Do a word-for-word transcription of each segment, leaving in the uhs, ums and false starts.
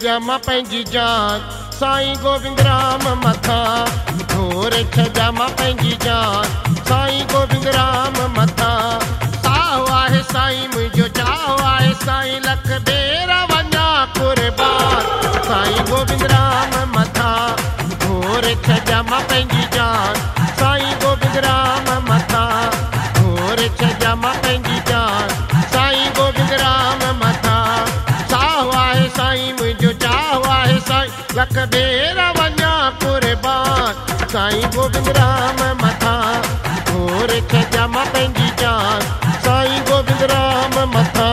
छॾिया मां पंहिंजी जान साईं गोविंद राम मथां घोर छॾिया मां पंहिंजी जान साईं गोविंद राम मथां साहु आहे साईं मुंहिंजो चाहो आहे साईं लख बेरा वञा कुर्बान साईं गोविंद राम मथां घोर छॾिया मां पंहिंजी जान साईं गोविंद राम मथां घोर छॾिया मां पंहिंजी जान साईं गोविंद राम मथां साहु आहे साईं मुंहिंजो चाहो आहे साईं लख बेरा वञा कुर्बान साईं गोविंद राम मथां घोर छॾिया मां पंहिंजी जान साईं गोविंद राम मथां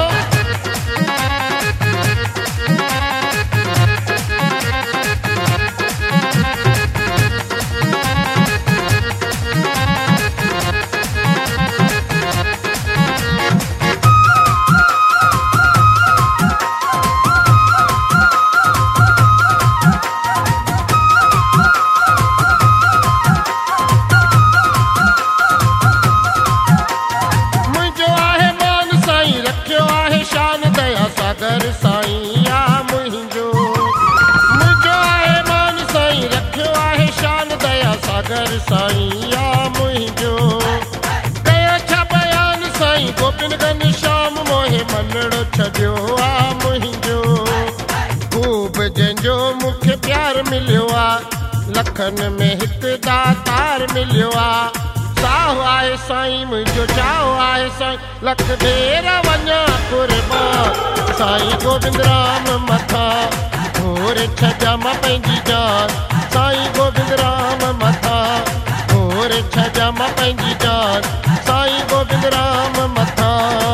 सागर साईं आ मुंहिंजो मुंहिंजो आहे मान साईं रखियो आहे शान दया सागर साईं आ मुंहिंजो कयो छा बयान साईं गोपिन गंज श्याम मोहे मनड़ो छॾियो आ मुंहिंजो ख़ूब जंहिंजो मूंखे प्यार मिलियो आहे लखनि में हिकु दातार मिलियो आहे साहु आहे साईं मुंहिंजो चाहो आहे साईं लख बेरा वञा कुर्बान साईं गोविंद राम मथां घोर छॾिया मां पंहिंजी जान साईं गोविंद राम मथां घोर छॾिया मां पंहिंजी जान साईं गोविंद राम मथां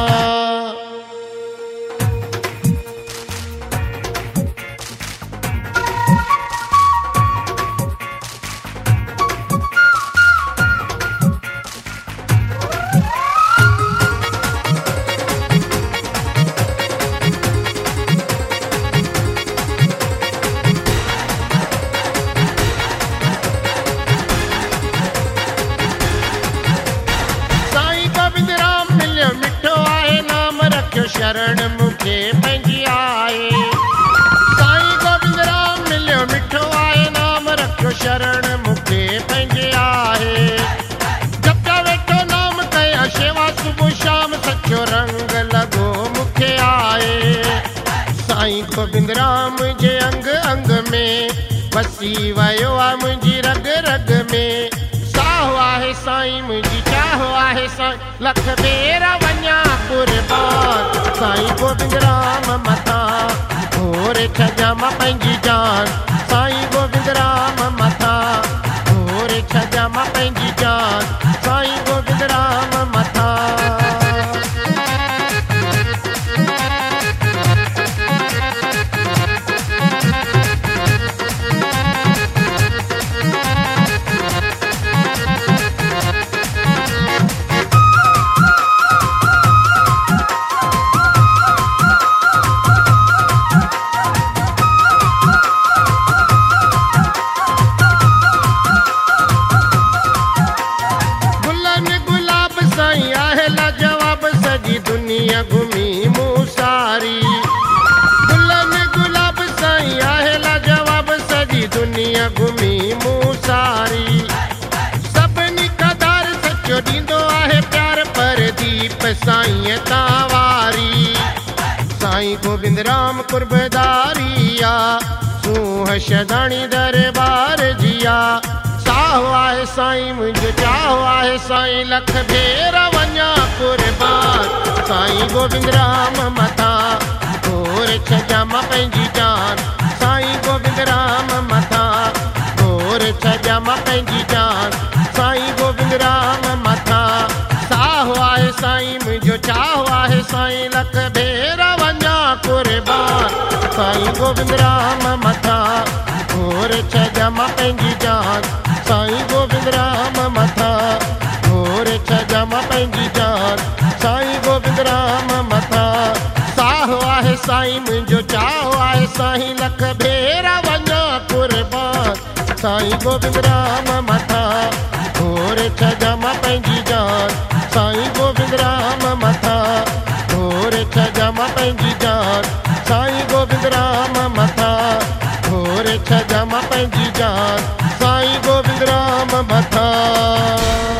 शरण मूंखे पंहिंजी आहे साईं गोविंद राम मिलियो मिठो आहे नाम रखियो शरण मूंखे पंहिंजे आहे जपिया वेठो नाम कया शेवा सुबुह शाम सचो रंग लॻो मूंखे आहे साईं गोविंद राम जे अंग अंग में वसी वियो आहे मुंहिंजी रग रग में साहु आहे साईं मुंहिंजी चाहो आहे साईं लख बेरा वञा कुर्बान साईं गोविंद राम मथां घोर छॾिया मां पंहिंजी जान साईं गोविंद राम मथां घोर छॾिया मां पंहिंजी जान साईं गोविंद राम मथां दुनिया घुमी मूं सारी गुलन गुलाब साईं आहे लाजवाब सॼी दुनिया घुमी मूं सारी सभिनी कदार सचो ॾींदो आहे प्यार पर दीप साईं तां वारी साईं गोविंद राम कुर्बदारी आ सूंह शदाणी दरबार जी आ साहु आहे साईं मुंहिंजो चाहो आहे साईं लख बेरा वञा कुर्बान साईं गोविंद राम मथां घोर छॾिया मां पंहिंजी जान साईं गोविंद राम मथां घोर छॾिया मां पंहिंजी जान साईं गोविंद राम मथां साहु आहे साईं मुंहिंजो चाहो आहे साईं लख बेरा वञा कुर्बान साईं गोविंद राम मथां घोर छॾिया मां पंहिंजी जान साईं गोविंद राम मथां घोर छॾिया मां पंहिंजी जान साईं गोविंद राम मथां साहु आहे साईं मुंहिंजो चाहो आहे साईं लख बेरा वञा कुर्बान साईं गोविंद राम मथां घोर छॾिया मां पंहिंजी जान साईं गोविंद राम मथां घोर छॾिया मां पंहिंजी जान साईं गोविंद राम मथां वे छॾिया मां पंहिंजी जान साईं गोविंद राम भथा।